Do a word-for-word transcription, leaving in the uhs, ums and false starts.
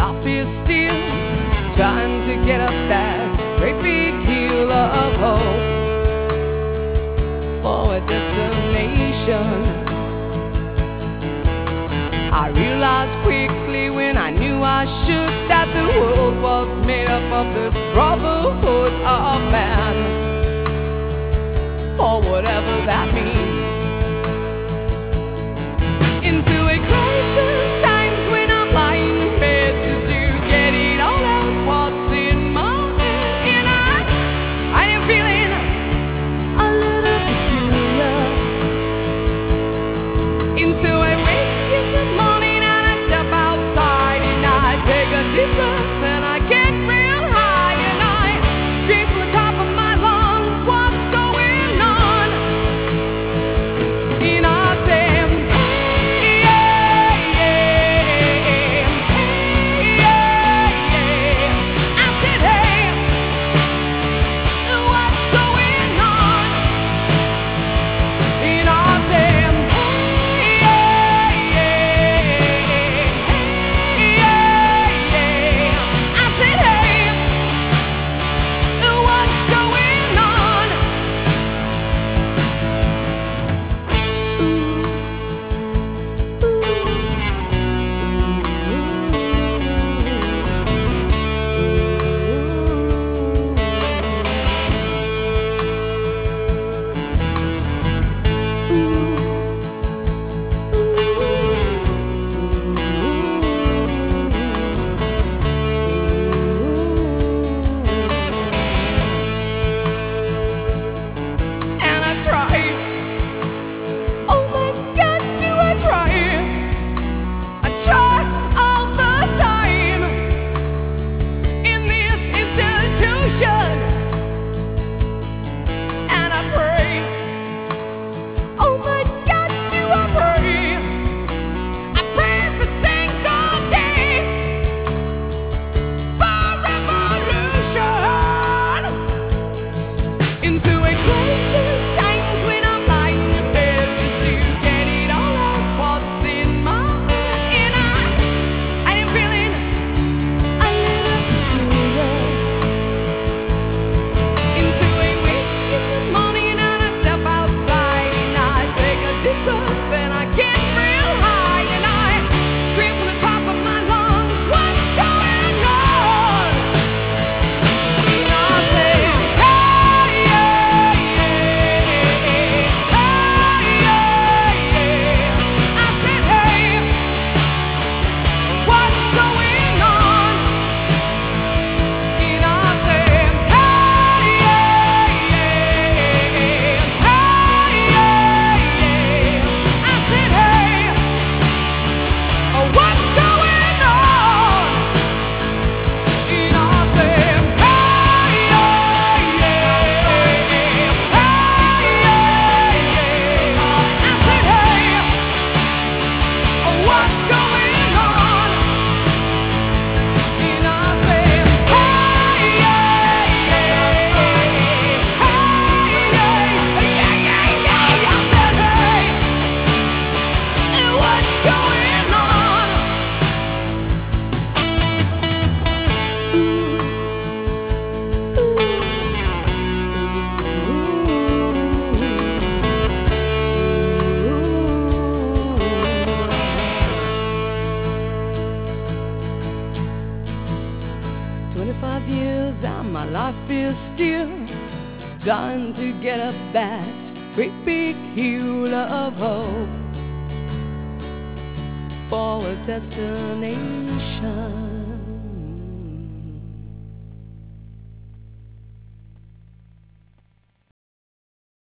life is still trying to get up that great big hill of hope for a destination. I realized quickly when I knew I should that the world was made up of the brotherhood of man, or whatever that means. Into a crisis times when I'm lying in bed just to get it all out what's in my head, and I, I am feeling a little peculiar. Into a wake in the morning and I step outside and I take a deep breath and I get real high and I scream from the top of my lungs, what's going on? And I say, hey, yeah, yeah, hey, yeah, yeah. I said, hey, what's going on? And I said, hey, yeah, yeah, hey, yeah, yeah. I said, hey, what's going on? And I try. Oh my God, do I try? I try all the time in this institution, and I pray. Oh my God, do I pray? I pray for things all day, for revolution. Into a crisis times when I'm lying in bed just to get it all out what's in my head, and I, I am feeling a little peculiar. Into a wake in the morning and I step outside and I take a deep breath and I get real high and I scream from the top of my lungs, what's going on? And I say, hey, yeah, yeah, hey, yeah, yeah. I said, hey, what's going on? And I said, hey, yeah, yeah, hey, yeah, yeah. I said, hey, what's going on? And I said, hey, yeah, yeah, hey, yeah, yeah. I said, hey, what's going on? And I said, hey, yeah, yeah, hey, yeah, yeah, yeah. I said, hey, what's going on? Twenty-five years and my life is still trying to get up that great big hill of hope for a destination.